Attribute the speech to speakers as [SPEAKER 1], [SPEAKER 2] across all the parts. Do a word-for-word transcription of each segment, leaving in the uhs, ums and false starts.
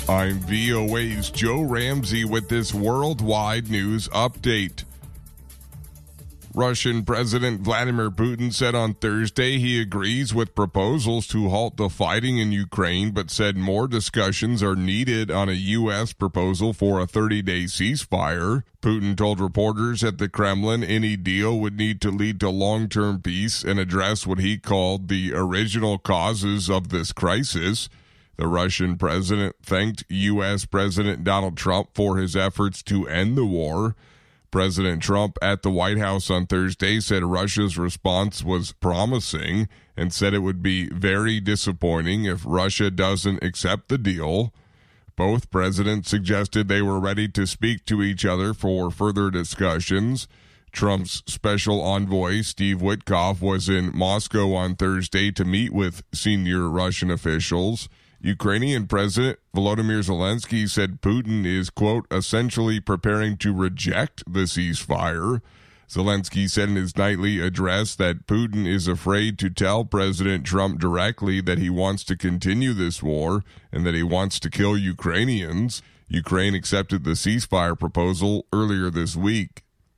[SPEAKER 1] I'm V O A's Joe Ramsey with this worldwide news update. Russian President Vladimir Putin said on Thursday he agrees with proposals to halt the fighting in Ukraine, but said more discussions are needed on a U S proposal for a thirty-day ceasefire. Putin told reporters at the Kremlin any deal would need to lead to long-term peace and address what he called the original causes of this crisis. The Russian president thanked U S President Donald Trump for his efforts to end the war. President Trump at the White House on Thursday said Russia's response was promising and said it would be very disappointing if Russia doesn't accept the deal. Both presidents suggested they were ready to speak to each other for further discussions. Trump's special envoy, Steve Witkoff, was in Moscow on Thursday to meet with senior Russian officials. Ukrainian President Volodymyr Zelensky said Putin is, quote, essentially preparing to reject the ceasefire. Zelensky said in his nightly address that Putin is afraid to tell President Trump directly that he wants to continue this war and that he wants to kill Ukrainians. Ukraine accepted the ceasefire proposal earlier this week.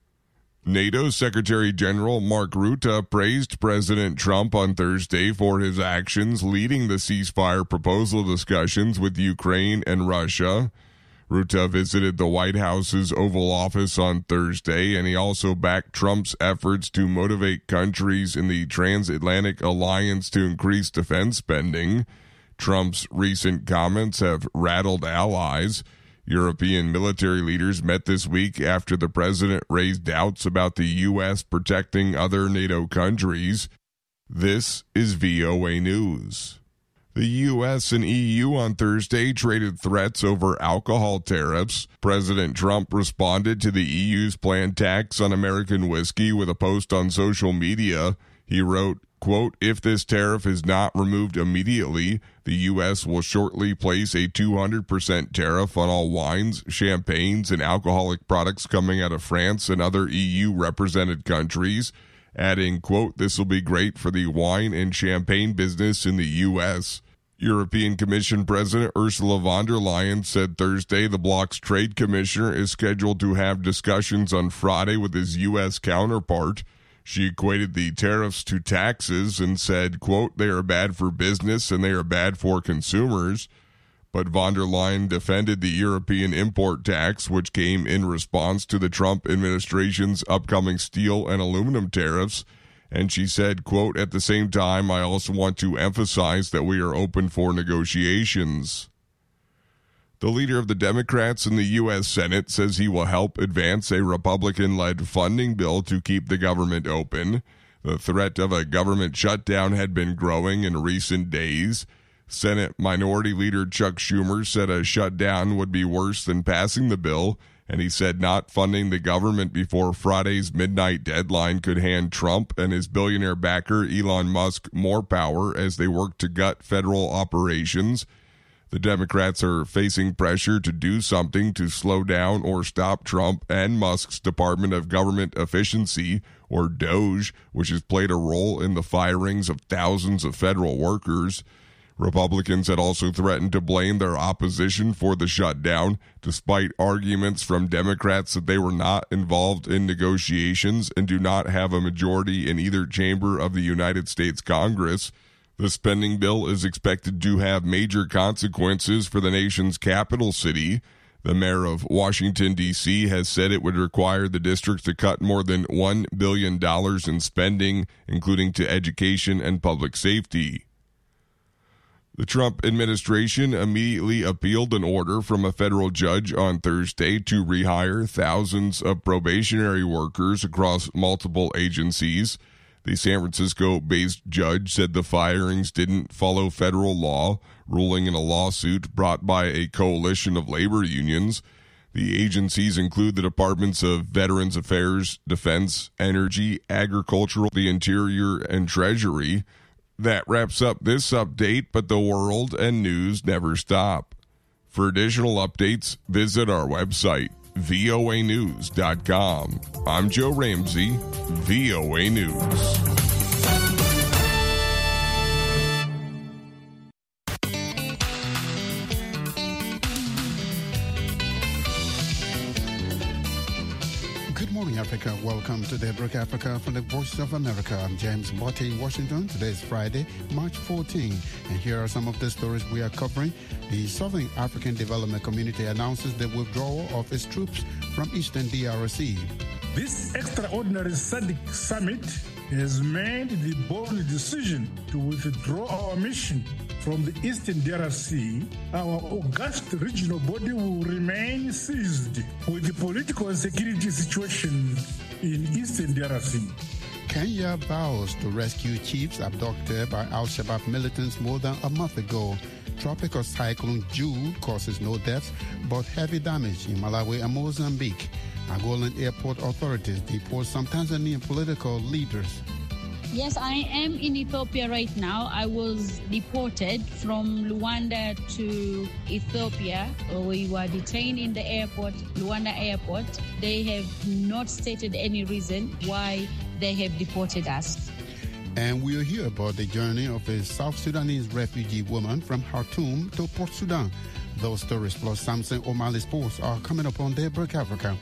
[SPEAKER 1] NATO Secretary General Mark Rutte praised President Trump on Thursday for his actions leading the ceasefire proposal discussions with Ukraine and Russia. Rutte visited the White House's Oval Office on Thursday, and he also backed Trump's efforts to motivate countries in the transatlantic alliance to increase defense spending. Trump's recent comments have rattled allies. European military leaders met this week after the president raised doubts about the U S protecting other NATO countries. This is V O A News. The U S and E U on Thursday traded threats over alcohol tariffs. President Trump responded to the E U's planned tax on American whiskey with a post on social media. He wrote, quote, if this tariff is not removed immediately, the U S will shortly place a two hundred percent tariff on all wines, champagnes, and alcoholic products coming out of France and other E U-represented countries, adding, quote, this will be great for the wine and champagne business in the U S European Commission President Ursula von der Leyen said Thursday the bloc's trade commissioner is scheduled to have discussions on Friday with his U S counterpart. She equated the tariffs to taxes and said, quote, they are bad for business and they are bad for consumers. But von der Leyen defended the European import tax, which came in response to the Trump administration's upcoming steel and aluminum tariffs. And she said, quote, at the same time, I also want to emphasize that we are open for negotiations. The leader of the Democrats in the U S Senate says he will help advance a Republican-led funding bill to keep the government open. The threat of a government shutdown had been growing in recent days. Senate Minority Leader Chuck Schumer said a shutdown would be worse than passing the bill, and he said not funding the government before Friday's midnight deadline could hand Trump and his billionaire backer Elon Musk more power as they work to gut federal operations. The Democrats are facing pressure to do something to slow down or stop Trump and Musk's Department of Government Efficiency, or DOGE, which has played a role in the firings of thousands of federal workers. Republicans had also threatened to blame their opposition for the shutdown, despite arguments from Democrats that they were not involved in negotiations and do not have a majority in either chamber of the United States Congress. The spending bill is expected to have major consequences for the nation's capital city. The mayor of Washington, D C has said it would require the district to cut more than one billion dollars in spending, including to education and public safety. The Trump administration immediately appealed an order from a federal judge on Thursday to rehire thousands of probationary workers across multiple agencies. The San Francisco-based judge said the firings didn't follow federal law, ruling in a lawsuit brought by a coalition of labor unions. The agencies include the Departments of Veterans Affairs, Defense, Energy, Agricultural, the Interior, and Treasury. That wraps up this update, but the world and news never stop. For additional updates, visit our website, V O A news dot com. I'm Joe Ramsey, V O A News.
[SPEAKER 2] morning, Africa. Welcome to Daybreak Africa from the Voice of America. I'm James Botte in Washington. Today is Friday, March fourteenth, and here are some of the stories we are covering. The Southern African Development Community announces the withdrawal of its troops from Eastern D R C.
[SPEAKER 3] This extraordinary S A D C summit has made the bold decision to withdraw our mission from the Eastern D R C. Our august regional body will remain seized with the political and security situation in Eastern D R C.
[SPEAKER 2] Kenya vows to rescue chiefs abducted by Al-Shabaab militants more than a month ago. Tropical cyclone Jude causes no deaths but heavy damage in Malawi and Mozambique. Angolan airport authorities deport some Tanzanian political leaders.
[SPEAKER 4] Yes, I am in Ethiopia right now. I was deported from Luanda to Ethiopia. We were detained in the airport, Luanda airport. They have not stated any reason why they have deported us.
[SPEAKER 2] And we'll hear about the journey of a South Sudanese refugee woman from Khartoum to Port Sudan. Those stories plus Samson O'Malley Sports are coming up on Daybreak Africa.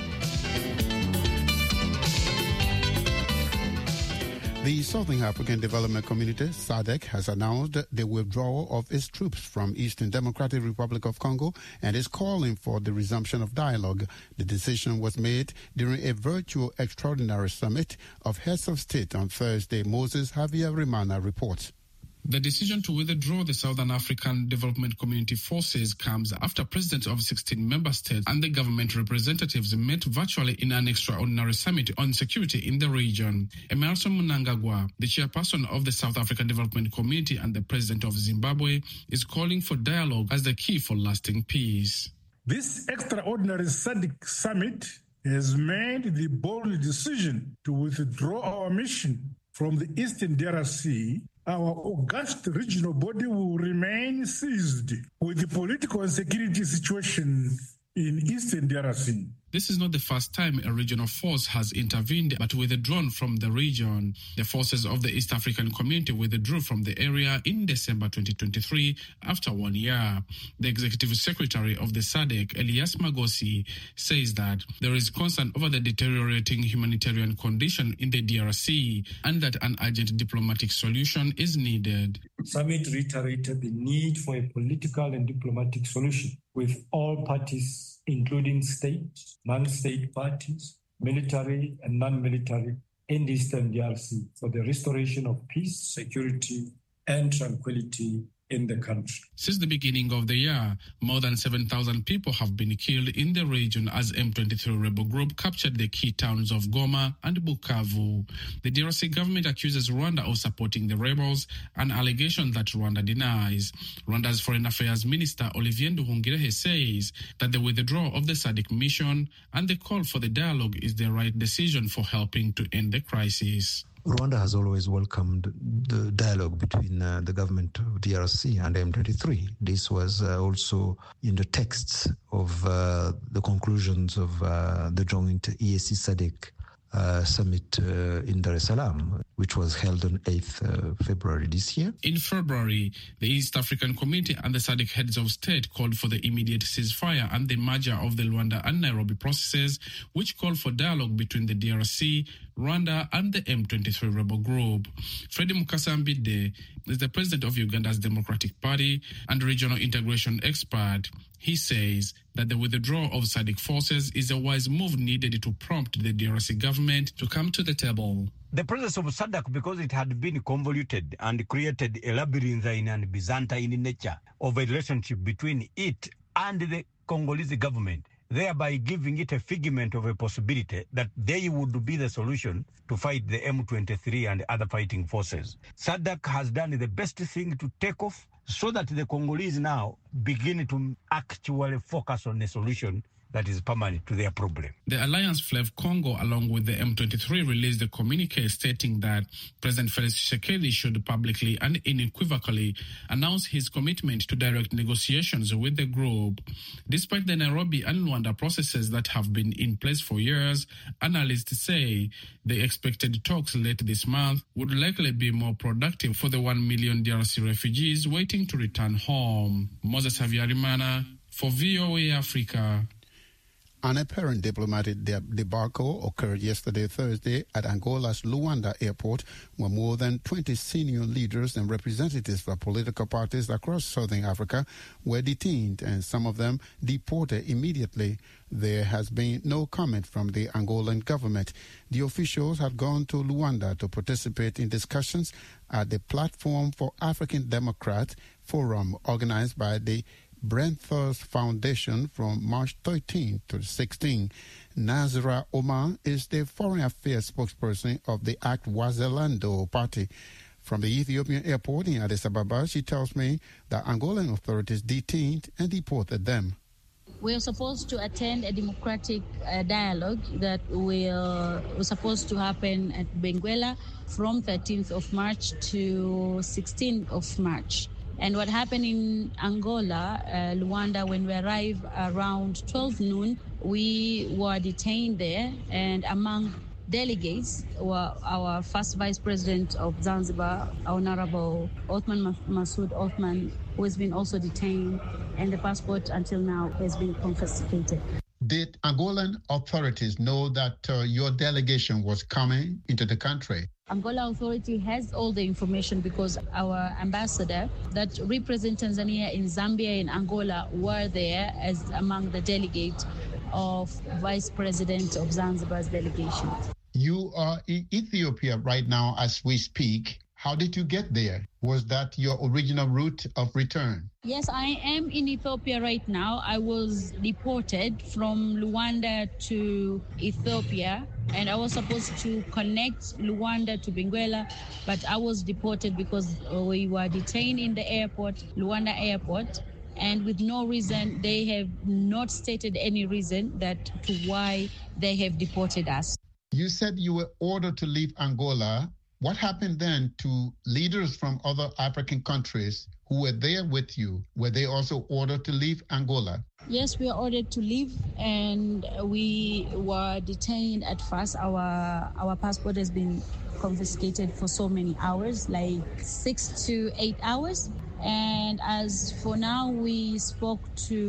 [SPEAKER 2] The Southern African Development Community, S A D C, has announced the withdrawal of its troops from Eastern Democratic Republic of Congo and is calling for the resumption of dialogue. The decision was made during a virtual extraordinary summit of heads of state on Thursday. Moses Javier Rimana reports.
[SPEAKER 5] The decision to withdraw the Southern African Development Community forces comes after presidents of sixteen member states and the government representatives met virtually in an extraordinary summit on security in the region. Emerson Mnangagwa, the chairperson of the South African Development Community and the president of Zimbabwe, is calling for dialogue as the key for lasting peace.
[SPEAKER 3] This extraordinary S A D C summit has made the bold decision to withdraw our mission from the Eastern D R C. Our august regional body will remain seized with the political and security situation in Eastern D R C.
[SPEAKER 5] This is not the first time a regional force has intervened but withdrawn from the region. The forces of the East African Community withdrew from the area in December twenty twenty-three after one year. The executive secretary of the S A D C, Elias Magosi, says that there is concern over the deteriorating humanitarian condition in the D R C and that an urgent diplomatic solution is needed.
[SPEAKER 6] The summit reiterated the need for a political and diplomatic solution with all parties, including state, non-state parties, military and non-military, in the Eastern D R C for the restoration of peace, security, and tranquility in the country.
[SPEAKER 5] Since the beginning of the year, more than seven thousand people have been killed in the region as M twenty-three rebel group captured the key towns of Goma and Bukavu. The D R C government accuses Rwanda of supporting the rebels, an allegation that Rwanda denies. Rwanda's Foreign Affairs Minister Olivier Nduhungirehe says that the withdrawal of the S A D C mission and the call for the dialogue is the right decision for helping to end the crisis.
[SPEAKER 7] Rwanda has always welcomed the dialogue between uh, the government of D R C and M twenty-three. This was uh, also in the texts of uh, the conclusions of uh, the joint E A C S A D C uh, summit uh, in Dar es Salaam, which was held on eighth of February this year.
[SPEAKER 5] In February, the East African Community and the S A D C heads of state called for the immediate ceasefire and the merger of the Luanda and Nairobi processes, which called for dialogue between the D R C, Rwanda and the M twenty-three rebel group. Freddie Mukasambide is the president of Uganda's Democratic Party and regional integration expert. He says that the withdrawal of S A D C forces is a wise move needed to prompt the D R C government to come to the table.
[SPEAKER 8] The presence of S A D C, because it had been convoluted and created a labyrinthine and Byzantine nature of a relationship between it and the Congolese government, thereby giving it a figment of a possibility that they would be the solution to fight the M twenty-three and other fighting forces. S A D C has done the best thing to take off so that the Congolese now begin to actually focus on a solution that is permanent to their problem.
[SPEAKER 5] The Alliance Fleuve Congo, along with the M twenty-three, released a communique stating that President Felix Tshisekedi should publicly and unequivocally announce his commitment to direct negotiations with the group. Despite the Nairobi and Luanda processes that have been in place for years, analysts say the expected talks late this month would likely be more productive for the one million D R C refugees waiting to return home. Moses Javier Rimana for V O A Africa.
[SPEAKER 2] An apparent diplomatic debacle occurred yesterday, Thursday, at Angola's Luanda airport, where more than twenty senior leaders and representatives of political parties across southern Africa were detained and some of them deported immediately. There has been no comment from the Angolan government. The officials had gone to Luanda to participate in discussions at the Platform for African Democrats forum organized by the Brentford Foundation from March thirteenth to sixteenth. Nazra Omar is the foreign affairs spokesperson of the Act Wazalendo party. From the Ethiopian airport in Addis Ababa, she tells me that Angolan authorities detained and deported them.
[SPEAKER 4] We are supposed to attend a democratic uh, dialogue that will was supposed to happen at Benguela from thirteenth of March to sixteenth of March. And what happened in Angola, uh, Luanda, when we arrived around twelve noon, we were detained there. And among delegates were our first Vice President of Zanzibar, Honorable Othman Masoud Othman, who has been also detained, and the passport until now has been confiscated.
[SPEAKER 2] Did Angolan authorities know that uh, your delegation was coming into the country?
[SPEAKER 4] Angola authority has all the information because our ambassador that represents Tanzania in Zambia and Angola were there as among the delegates of Vice President of Zanzibar's delegation.
[SPEAKER 2] You are in Ethiopia right now as we speak. How did you get there? Was that your original route of return?
[SPEAKER 4] Yes, I am in Ethiopia right now. I was deported from Luanda to Ethiopia, and I was supposed to connect Luanda to Benguela, but I was deported because we were detained in the airport, Luanda airport, and with no reason. They have not stated any reason that to why they have deported us.
[SPEAKER 2] You said you were ordered to leave Angola. What happened then to leaders from other African countries who were there with you? Were they also ordered to leave Angola?
[SPEAKER 4] Yes, we were ordered to leave, and we were detained at first. Our our passport has been confiscated for so many hours, like six to eight hours. And as for now, we spoke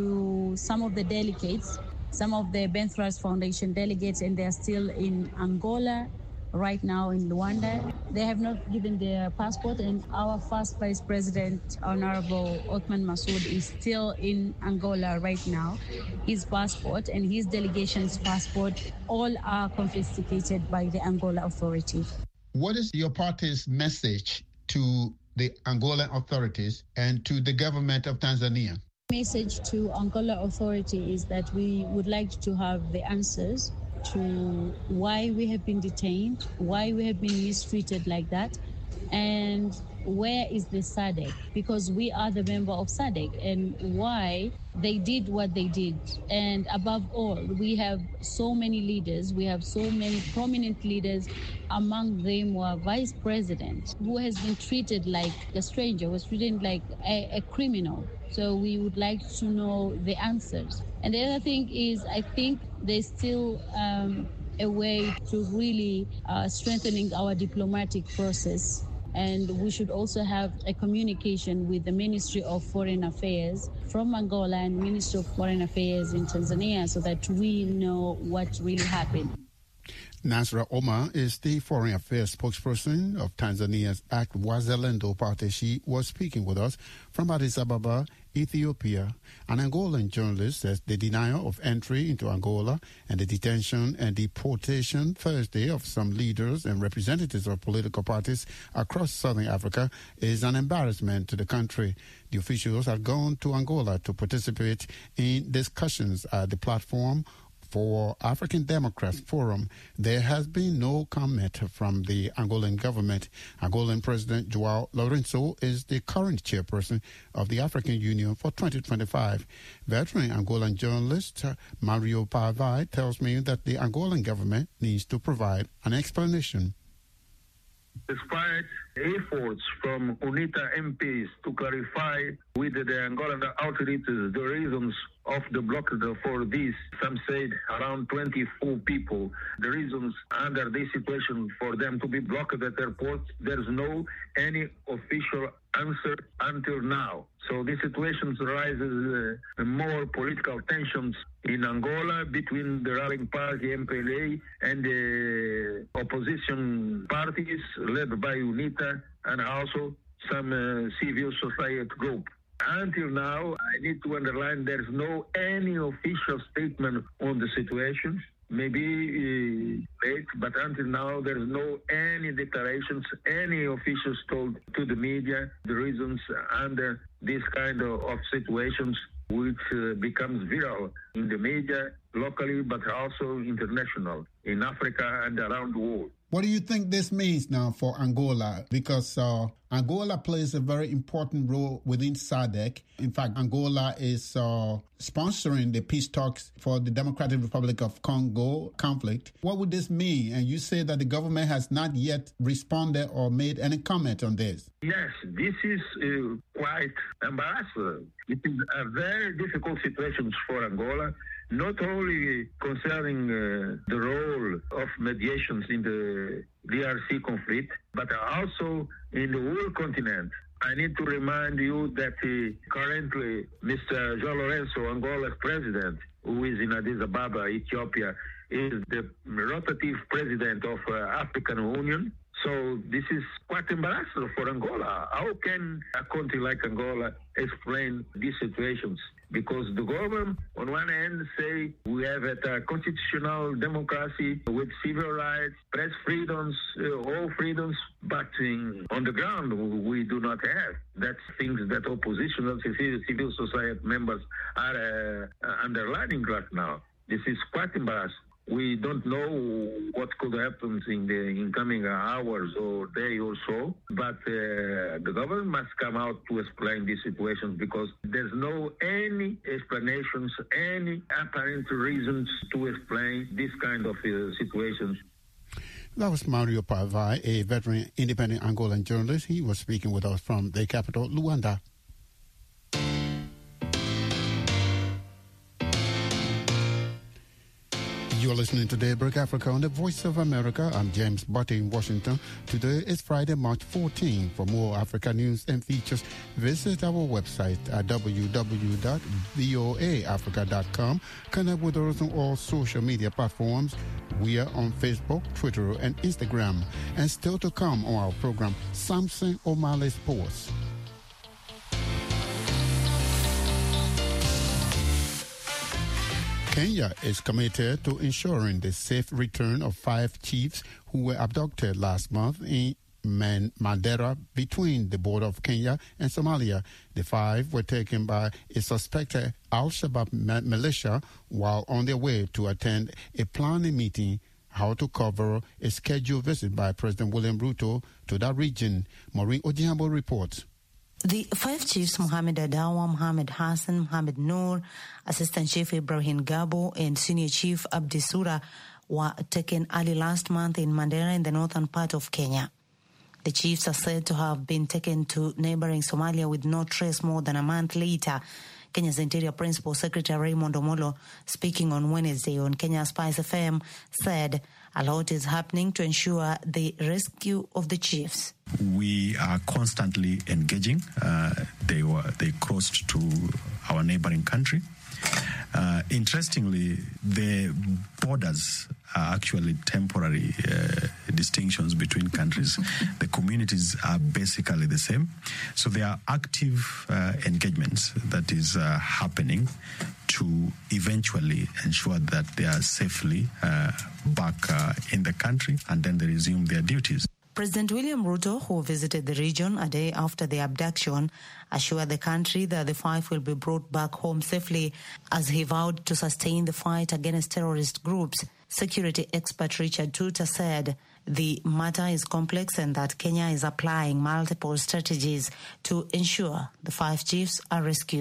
[SPEAKER 4] to some of the delegates, some of the Benthras Foundation delegates, and they're still in Angola right now in Luanda. They have not given their passport, and our first Vice President, Honorable Othman Masoud, is still in Angola right now. His passport and his delegation's passport all are confiscated by the Angola authority.
[SPEAKER 2] What is your party's message to the Angolan authorities and to the government of Tanzania?
[SPEAKER 4] Message to Angola authority is that we would like to have the answers to why we have been detained, why we have been mistreated like that, and where is the SADC? Because we are the member of SADC, and why they did what they did. And above all, we have so many leaders, we have so many prominent leaders, among them were Vice President, who has been treated like a stranger, was treated like a, a criminal. So we would like to know the answers. And the other thing is, I think there's still um, a way to really uh, strengthening our diplomatic process. And we should also have a communication with the Ministry of Foreign Affairs from Angola and Ministry of Foreign Affairs in Tanzania so that we know what really happened.
[SPEAKER 2] Nazra Omar is the foreign affairs spokesperson of Tanzania's Act Wazalendo party. She was speaking with us from Addis Ababa, Ethiopia. An Angolan journalist says the denial of entry into Angola and the detention and deportation Thursday of some leaders and representatives of political parties across southern Africa is an embarrassment to the country. The officials have gone to Angola to participate in discussions at the Platform for African Democrats Forum. There has been no comment from the Angolan government. Angolan President João Lourenço is the current chairperson of the African Union for twenty twenty-five. Veteran Angolan journalist Mario Pavai tells me that the Angolan government needs to provide an explanation.
[SPEAKER 9] Despite efforts from UNITA M Ps to clarify with the Angolan authorities the reasons of the blockade for this, some said around twenty-four people, the reasons under this situation for them to be blocked at airports, there's no any official answered until now. So this situation rises uh, more political tensions in Angola between the ruling party M P L A and the opposition parties led by UNITA and also some uh, civil society group. Until now, I need to underline there's no any official statement on the situation. Maybe uh, late, but until now there's no any declarations, any officials told to the media the reasons under this kind of, of situations which uh, becomes viral in the media locally but also international in Africa and around the world.
[SPEAKER 2] What do you think this means now for Angola? Because uh, Angola plays a very important role within S A D C. In fact, Angola is uh, sponsoring the peace talks for the Democratic Republic of Congo conflict. What would this mean? And you say that the government has not yet responded or made any comment on this.
[SPEAKER 9] Yes, this is uh, quite embarrassing. It is a very difficult situation for Angola, not only concerning uh, the role of mediations in the D R C conflict, but also in the whole continent. I need to remind you that uh, currently Mister João Lourenço, Angola's president, who is in Addis Ababa, Ethiopia, is the rotative president of uh, African Union. So this is quite embarrassing for Angola. How can a country like Angola explain these situations? Because the government, on one hand, say we have a constitutional democracy with civil rights, press freedoms, uh, all freedoms, but in, on the ground we do not have. That's things that opposition, civil society members are uh, underlining right now. This is quite embarrassing. We don't know what could happen in the incoming hours or day or so, but uh, the government must come out to explain these situations because there's no any explanations, any apparent reasons to explain this kind of uh, situations.
[SPEAKER 2] That was Mario Pavai, a veteran independent Angolan journalist. He was speaking with us from the capital, Luanda. You're listening to Daybreak Africa on the Voice of America. I'm James Butte in Washington. Today is Friday, March fourteenth. For more Africa news and features, visit our website at w w w dot voa africa dot com. Connect with us on all social media platforms. We are on Facebook, Twitter, and Instagram. And still to come on our program, Samson O'Malley Sports. Kenya is committed to ensuring the safe return of five chiefs who were abducted last month in Mandera between the border of Kenya and Somalia. The five were taken by a suspected Al-Shabaab militia while on their way to attend a planning meeting how to cover a scheduled visit by President William Ruto to that region. Maureen Ojiambo reports.
[SPEAKER 10] The five chiefs, Mohammed Adawa, Mohammed Hassan, Mohammed Noor, Assistant Chief Ibrahim Gabo, and Senior Chief Abdi Sura, were taken early last month in Mandera in the northern part of Kenya. The chiefs are said to have been taken to neighboring Somalia with no trace more than a month later. Kenya's Interior Principal Secretary Raymond Omolo, speaking on Wednesday on Kenya Spice F M, said a lot is happening to ensure the rescue of the chiefs.
[SPEAKER 11] We are constantly engaging. Uh, they were they crossed to our neighboring country. Uh, interestingly, the borders are actually temporary uh, distinctions between countries. The communities are basically the same. So there are active uh, engagements that is uh, happening to eventually ensure that they are safely uh, back uh, in the country and then they resume their duties.
[SPEAKER 10] President William Ruto, who visited the region a day after the abduction, assured the country that the five will be brought back home safely as he vowed to sustain the fight against terrorist groups. Security expert Richard Tuta said the matter is complex and that Kenya is applying multiple strategies to ensure the five chiefs are rescued.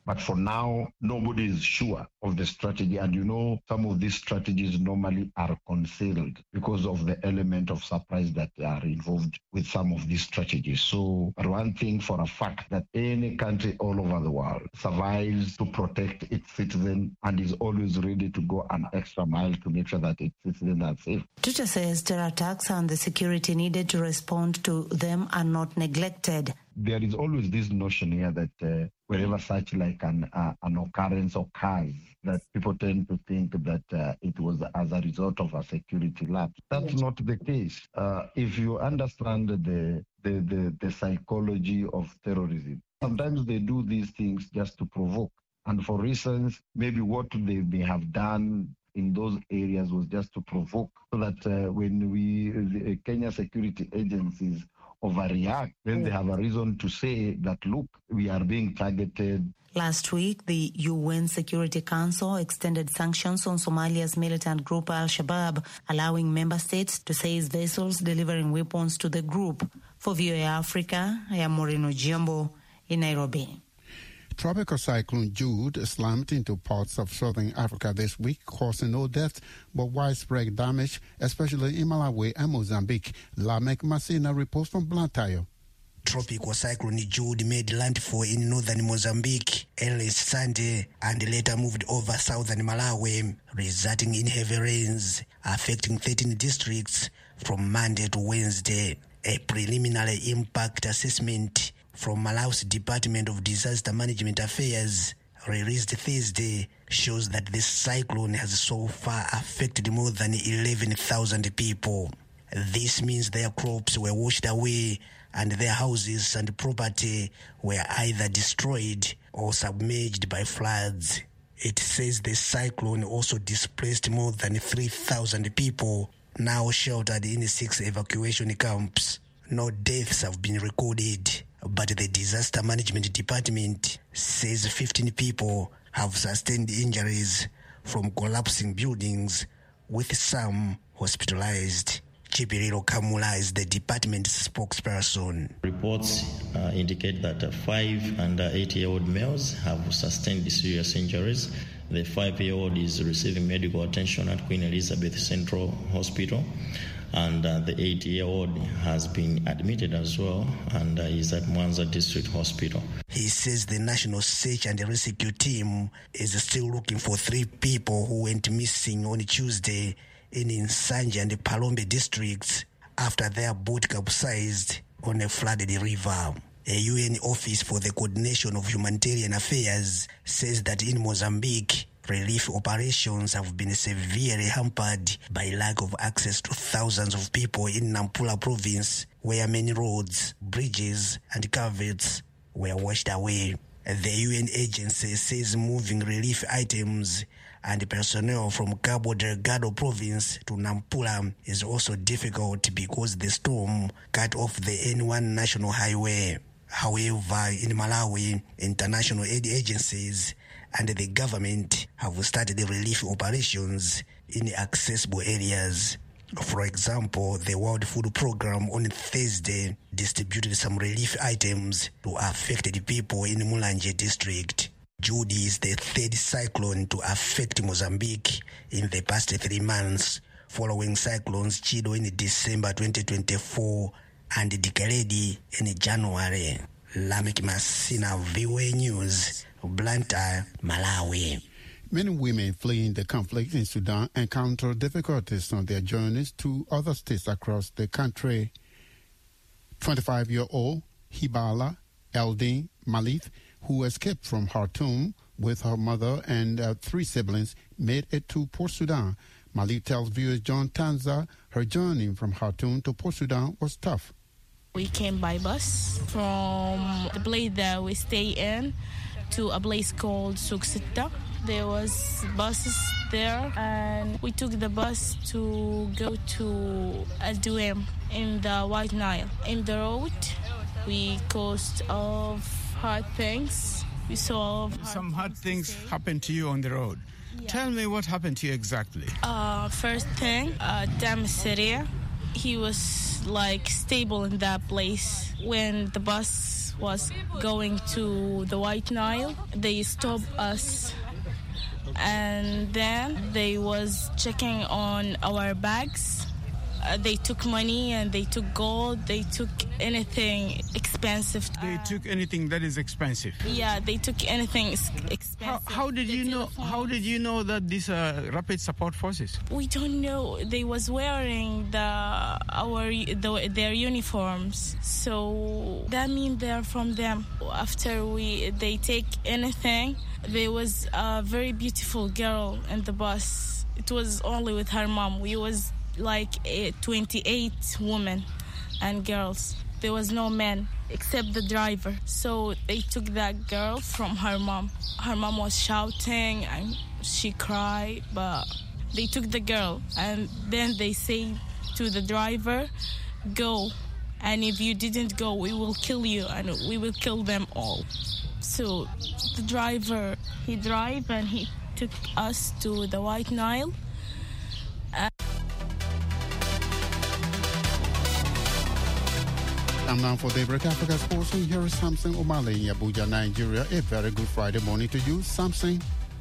[SPEAKER 12] But for now, nobody is sure of the strategy. And you know, some of these strategies normally are concealed because of the element of surprise that are involved with some of these strategies. So one thing for a fact that any country all over the world survives to protect its citizens and is always ready to go an extra mile to make sure that its citizens are safe.
[SPEAKER 10] Tuta says terror attacks and the security needed to respond to them are not neglected.
[SPEAKER 12] There is always this notion here that uh, wherever such like an uh, an occurrence occurs, that people tend to think that uh, it was as a result of a security lapse. That's yes. not the case. Uh, if you understand the, the, the, the psychology of terrorism, sometimes they do these things just to provoke. And for reasons, maybe what they may have done in those areas was just to provoke, so that uh, when we, the Kenya security agencies, overreact, then they have a reason to say that, look, we are being targeted.
[SPEAKER 10] Last week, the U N Security Council extended sanctions on Somalia's militant group Al-Shabaab, allowing member states to seize vessels delivering weapons to the group. For V O A Africa, I am Moreno Giambo in Nairobi.
[SPEAKER 2] Tropical cyclone Jude slammed into parts of southern Africa this week, causing no deaths but widespread damage, especially in Malawi and Mozambique. Lamek Masina reports from Blantyre.
[SPEAKER 13] Tropical cyclone Jude made landfall in northern Mozambique early Sunday and later moved over southern Malawi, resulting in heavy rains affecting thirteen districts from Monday to Wednesday. A preliminary impact assessment from Malawi's Department of Disaster Management Affairs, released Thursday, shows that this cyclone has so far affected more than eleven thousand people. This means their crops were washed away and their houses and property were either destroyed or submerged by floods. It says the cyclone also displaced more than three thousand people, now sheltered in six evacuation camps. No deaths have been recorded, but the Disaster Management Department says fifteen people have sustained injuries from collapsing buildings, with some hospitalized. Chipirilo Kamula is the department's spokesperson.
[SPEAKER 14] Reports uh, indicate that uh, five and uh, eight-year-old males have sustained serious injuries. The five-year-old is receiving medical attention at Queen Elizabeth Central Hospital, and uh, the eight-year-old has been admitted as well and uh, is at Mwanza District Hospital.
[SPEAKER 13] He says the National Search and Rescue Team is still looking for three people who went missing on Tuesday in Nsanje and Palombe districts after their boat capsized on a flooded river. A U N Office for the Coordination of Humanitarian Affairs says that in Mozambique, relief operations have been severely hampered by lack of access to thousands of people in Nampula province, where many roads, bridges, and culverts were washed away. The U N agency says moving relief items and personnel from Cabo Delgado province to Nampula is also difficult because the storm cut off the N one national highway. However, in Malawi, international aid agencies and the government have started relief operations in accessible areas. For example, the World Food Programme on Thursday distributed some relief items to affected people in Mulanje district. Jude is the third cyclone to affect Mozambique in the past three months, following cyclones Chido in December twenty twenty-four and Dikeledi in January. Lamek Masina, V O A News, Blantyre, Malawi.
[SPEAKER 2] Many women fleeing the conflict in Sudan encounter difficulties on their journeys to other states across the country. twenty-five-year-old Hibala Eldin Malith, who escaped from Khartoum with her mother and uh, three siblings, made it to Port Sudan. Malith tells viewers John Tanza her journey from Khartoum to Port Sudan was tough.
[SPEAKER 15] We came by bus from the place that we stay in to a place called Suksita. There was buses there, and we took the bus to go to Aduem in the White Nile. In the road, we caused of hard things. We saw
[SPEAKER 16] some hard things happened to you on the road. Yeah. Tell me what happened to you exactly.
[SPEAKER 15] Uh, first thing, uh, Dam Syria. He was like stable in that place. When the bus was going to the White Nile. They stopped us, and then they was checking on our bags. Uh, they took money and they took gold. They took anything expensive.
[SPEAKER 16] They took anything that is expensive.
[SPEAKER 15] Yeah, they took anything expensive.
[SPEAKER 16] How, how did you know? How did you know that these are Rapid Support Forces?
[SPEAKER 15] We don't know. They was wearing the our the, their uniforms, so that means they're from them. After we they take anything, there was a very beautiful girl in the bus. It was only with her mom. We was like twenty-eight women and girls. There was no men except the driver. So they took that girl from her mom. Her mom was shouting and she cried, but they took the girl, and then they say to the driver, go, and if you didn't go, we will kill you and we will kill them all. So the driver, he drove and he took us to the White Nile. Uh,
[SPEAKER 2] I'm now for Daybreak Africa Sports, and here is Samson Omale in Abuja, Nigeria. A very good Friday morning to you, Samson.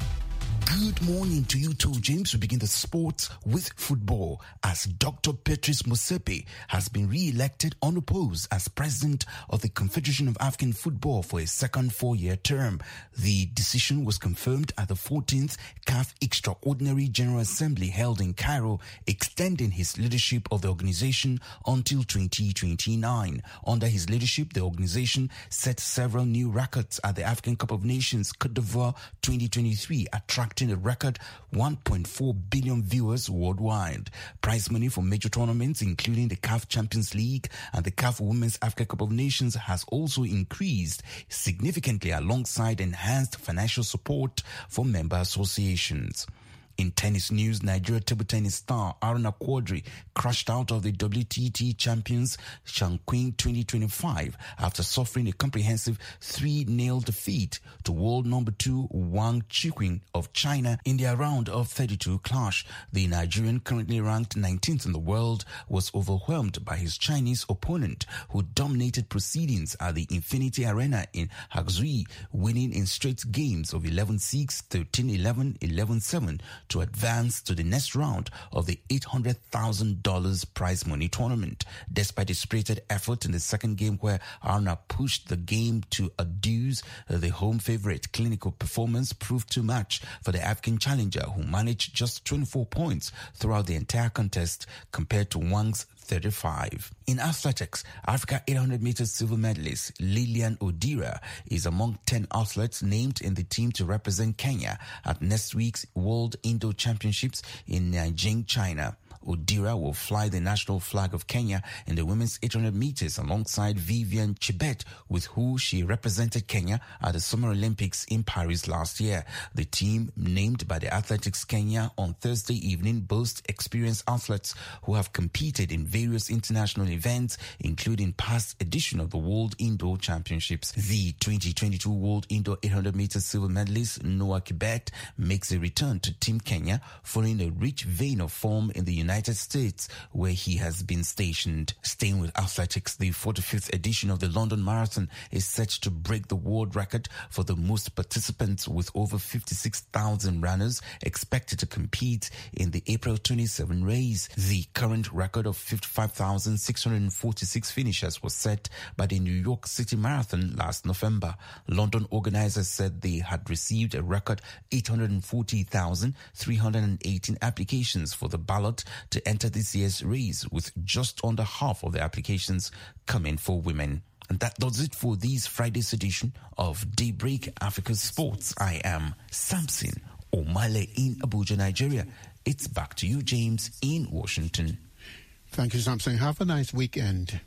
[SPEAKER 17] Good morning to you too, James. We begin the sports with football as Doctor Patrice Motsepe has been re-elected unopposed as president of the Confederation of African Football for a second four-year term. The decision was confirmed at the fourteenth C A F Extraordinary General Assembly held in Cairo, extending his leadership of the organization until twenty twenty-nine. Under his leadership, the organization set several new records at the African Cup of Nations Côte d'Ivoire twenty twenty-three, attracting a record one point four billion viewers worldwide. Prize money for major tournaments, including the C A F Champions League and the C A F Women's Africa Cup of Nations, has also increased significantly alongside enhanced financial support for member associations. In tennis news, Nigeria table tennis star Aruna Quadri crashed out of the W T T Champions Shanquin twenty twenty-five after suffering a comprehensive three nil defeat to world number two Wang Chiqing of China in their round of thirty-two clash. The Nigerian, currently ranked nineteenth in the world, was overwhelmed by his Chinese opponent, who dominated proceedings at the Infinity Arena in Hangzhou, winning in straight games of eleven six, thirteen eleven, eleven seven to advance to the next round of the eight hundred thousand dollars prize money tournament. Despite a spirited effort in the second game where Aruna pushed the game to a deuce, the home favorite clinical performance proved too much for the African challenger, who managed just twenty-four points throughout the entire contest compared to Wang's thirty-five. In athletics, Africa eight hundred meters silver medalist Lilian Odira is among ten athletes named in the team to represent Kenya at next week's World Indoor Championships in Nanjing, China. Odira will fly the national flag of Kenya in the women's eight hundred meters alongside Vivian Chebet, with who she represented Kenya at the Summer Olympics in Paris last year. The team, named by the Athletics Kenya on Thursday evening, boasts experienced athletes who have competed in various international events, including past edition of the World Indoor Championships. The twenty twenty-two World Indoor eight hundred meters silver medalist Noah Kibet makes a return to Team Kenya following a rich vein of form in the United United States, where he has been stationed. Staying with athletics, the forty-fifth edition of the London Marathon is set to break the world record for the most participants, with over fifty-six thousand runners expected to compete in the April twenty-seventh race. The current record of fifty-five thousand six hundred forty-six finishers was set by the New York City Marathon last November. London organizers said they had received a record eight hundred forty thousand three hundred eighteen applications for the ballot to enter this year's race, with just under half of the applications coming for women. And that does it for this Friday's edition of Daybreak Africa Sports. I am Samson Omale in Abuja, Nigeria. It's back to you, James, in Washington.
[SPEAKER 2] Thank you, Samson. Have a nice weekend.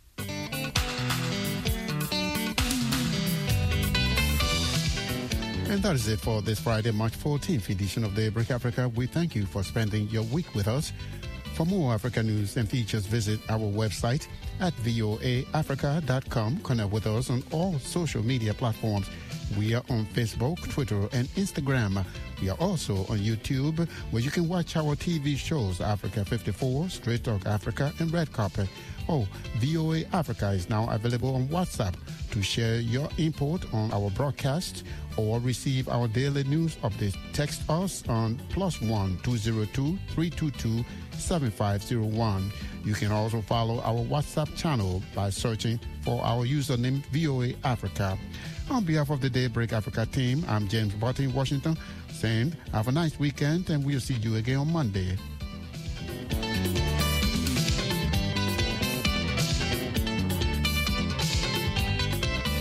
[SPEAKER 2] And that is it for this Friday, March fourteenth edition of Daybreak Africa. We thank you for spending your week with us. For more Africa news and features, visit our website at voa africa dot com. Connect with us on all social media platforms. We are on Facebook, Twitter, and Instagram. We are also on YouTube, where you can watch our T V shows, Africa fifty-four, Straight Talk Africa, and Red Carpet. Oh, V O A Africa is now available on WhatsApp to share your input on our broadcast or receive our daily news updates. Text us on plus one two zero two three two two seven five zero one. You can also follow our WhatsApp channel by searching for our username V O A Africa. On behalf of the Daybreak Africa team, I'm James Barton in Washington, saying have a nice weekend and we'll see you again on Monday.